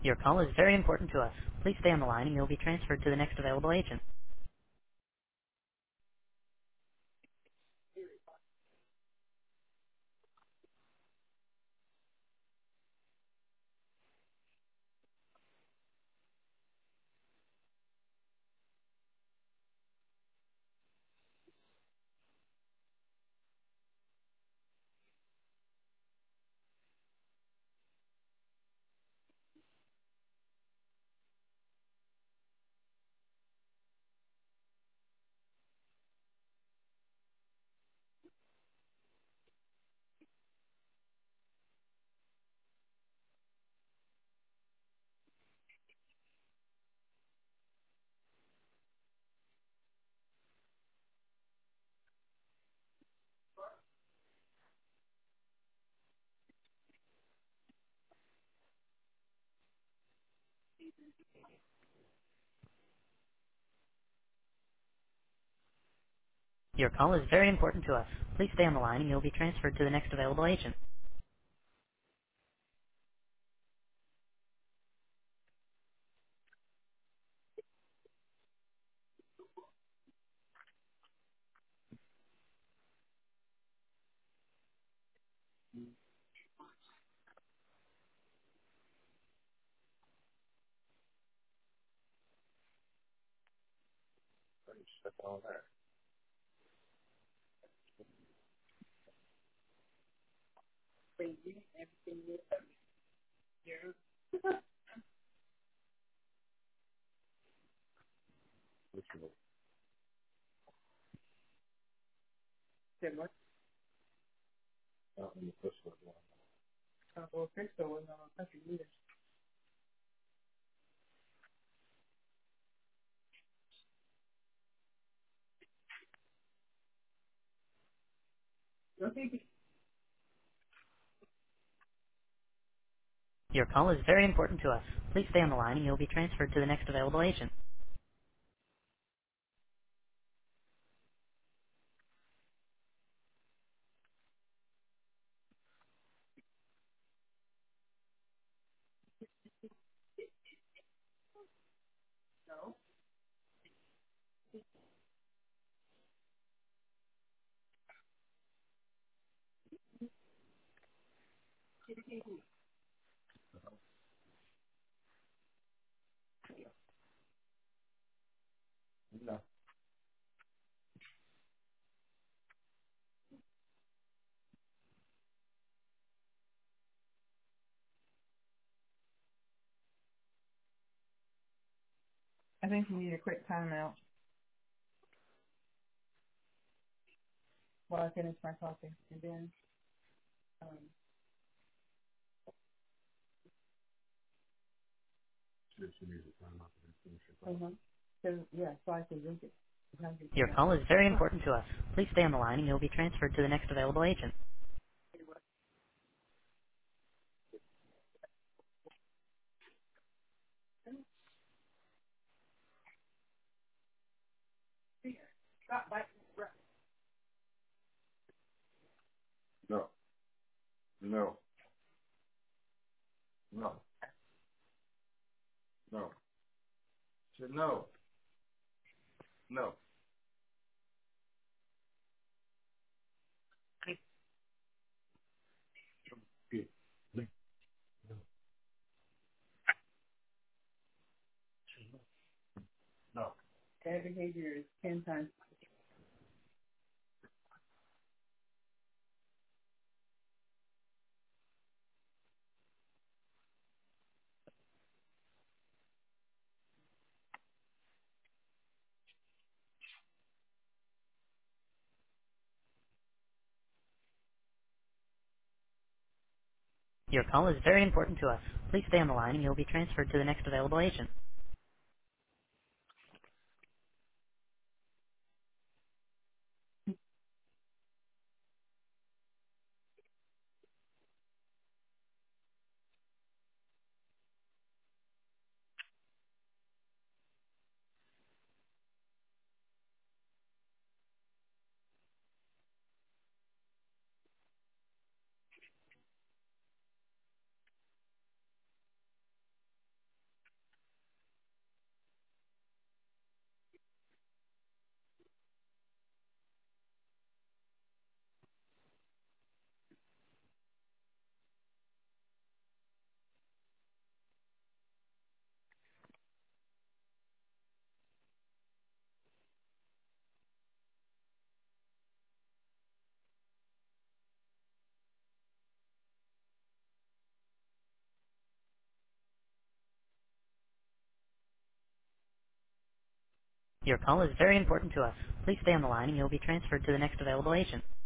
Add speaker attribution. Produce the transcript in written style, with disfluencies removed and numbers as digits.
Speaker 1: Your call is very important to us. Please stay on the line and you'll be transferred to the next available agent. Your call is very important to us. Please stay on the line and you'll be transferred to the next available agent. Your call is very important to us. Please stay on the line and you'll be transferred to the next available agent.
Speaker 2: I think you need a quick timeout while I finish my coffee, and then, so I can drink it.
Speaker 1: Your call is very important to us. Please stay on the line and you'll be transferred to the next available agent.
Speaker 3: No, no, no, no. Said no, no. No.
Speaker 2: Bad behavior is 10 times.
Speaker 1: Your call is very important to us. Please stay on the line and you'll be transferred to the next available agent. Your call is very important to us. Please stay on the line and you'll be transferred to the next available agent.